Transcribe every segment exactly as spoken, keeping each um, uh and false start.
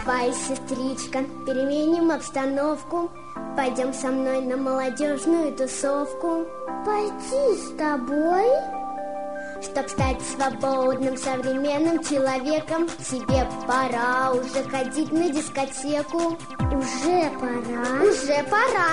Давай, сестричка, переменим обстановку. Пойдем со мной на молодежную тусовку. Пойти с тобой? Чтоб стать свободным, современным человеком, тебе пора уже ходить на дискотеку. Уже пора? Уже пора.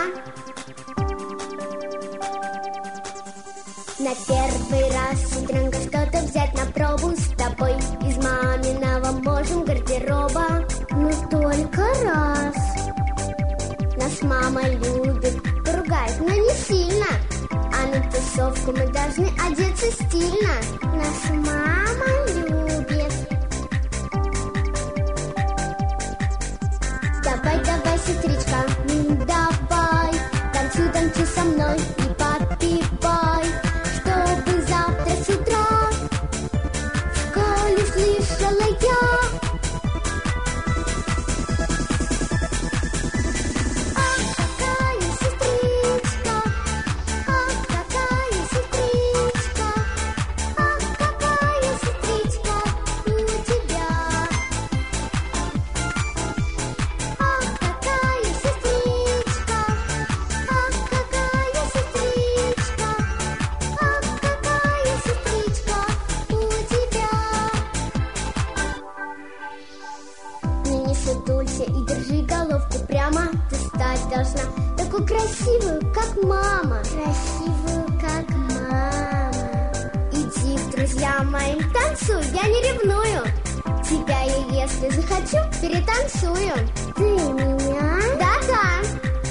На первый раз, сестренка, что-то взять на пробу. С тобой из маминого можем гардероба. Но только раз. Нас мама любит, поругает, но не сильно. А на тусовку мы должны одеться стильно. Нас мама любит. Давай, давай, сестричка, давай. Танцуй, танцуй со мной и подпевай. Чтобы завтра с утра в школе слышала я. Сутулься и держи головку прямо. Ты стать должна такую красивую, как мама. Красивую, как мама. Иди к друзьям моим, танцуй, я не ревную. Тебя я, если захочу, перетанцую. Ты меня? Да-да.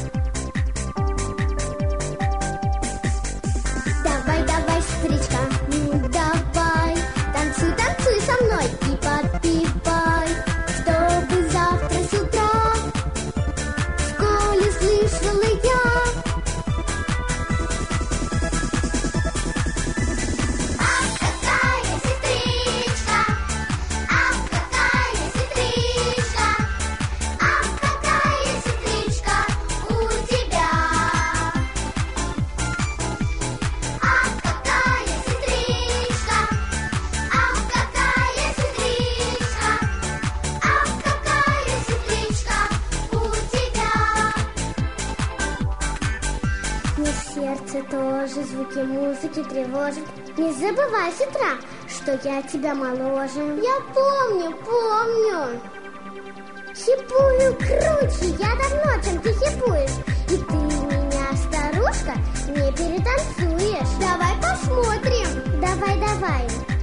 Давай, давай, сестричка, ну давай. Танцуй, танцуй со мной и подпевай. Чтобы завтра с утра в школе слышала я. Ах, какая сестричка, ах, какая сестричка, ах, какая сестричка у тебя. Ах, какая сестричка, ах, какая сестричка, ах, какая сестричка у тебя. Мне сердце тоже звуки музыки тревожит. Не забывай с утра, что я тебя моложе. Я помню, помню. Хипую круче я давно, чем ты хипуешь. И ты меня, старушка, не перетанцуешь. Давай посмотрим. Давай, давай.